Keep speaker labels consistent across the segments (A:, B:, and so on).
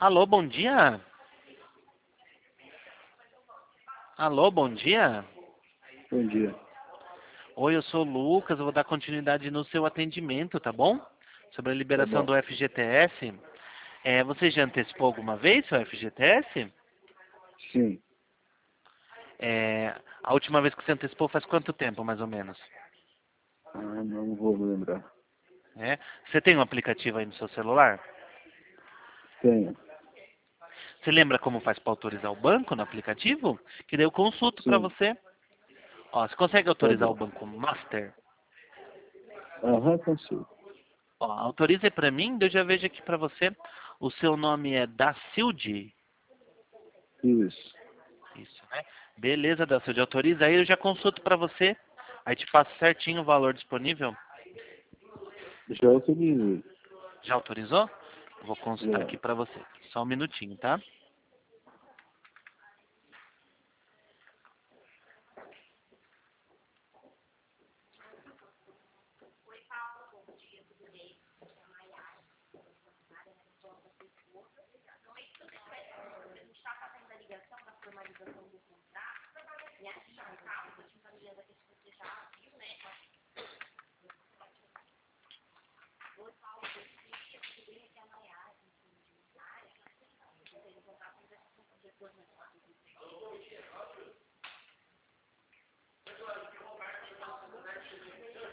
A: Alô, bom dia? Alô, bom dia?
B: Bom dia.
A: Oi, eu sou o Lucas, eu vou dar continuidade no seu atendimento, tá bom? Sobre a
B: Tá
A: liberação
B: bom.
A: do FGTS. Você já antecipou alguma vez seu FGTS?
B: Sim.
A: A última vez que você antecipou faz quanto tempo, mais ou menos?
B: Não vou me lembrar.
A: É? Você tem um aplicativo aí no seu celular?
B: Tenho.
A: Você lembra como faz para autorizar o banco no aplicativo? Que daí eu consulto para
B: Sim.
A: você. Ó, você consegue
B: Tá
A: autorizar o
B: bom.
A: banco Master?
B: Aham, consigo.
A: Ó, autorize para mim, daí eu já vejo aqui para você. O seu nome é Dacilde?
B: Isso.
A: Isso, né? Beleza, Dacilde, autoriza aí, eu já consulto para você. Aí te passo certinho o valor disponível.
B: Já autorizei.
A: Já autorizou? Vou consultar
B: Já.
A: aqui para você. Só um minutinho, tá?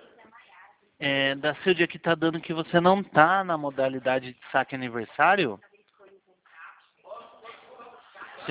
A: Dacilde, aqui tá dando que você não tá na modalidade de saque aniversário.